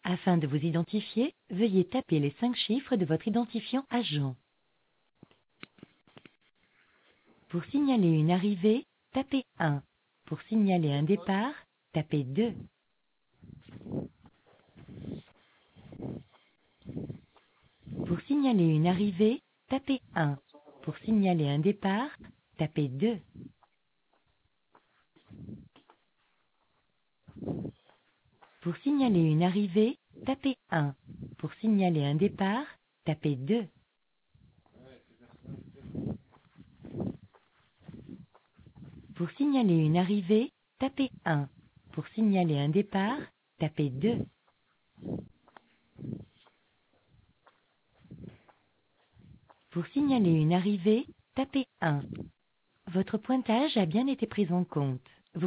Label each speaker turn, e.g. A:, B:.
A: Afin de vous identifier, veuillez taper les 5 chiffres de votre identifiant agent. Pour signaler une arrivée, tapez 1. Pour signaler un départ, tapez 2. Pour signaler une arrivée, tapez 1. Pour signaler un départ, tapez 2. Pour signaler une arrivée, tapez 1. Pour signaler un départ, tapez 2. Pour signaler une arrivée, tapez 1. Pour signaler un départ, tapez 2. Pour signaler une arrivée, tapez 1. Votre pointage a bien été pris en compte.